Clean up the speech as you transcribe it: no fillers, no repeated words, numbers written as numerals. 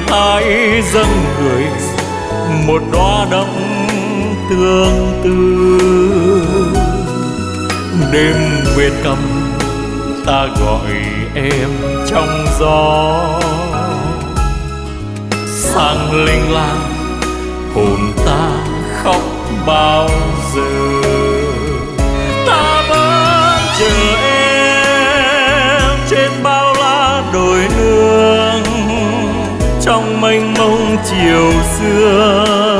hãy dâng người một đóa đắm tương tư. Đêm nguyệt cầm ta gọi em trong gió, sáng linh lang hồn ta khóc bao giờ. Ta vẫn chờ em trên bao la đồi nương, trong mênh mông chiều xưa.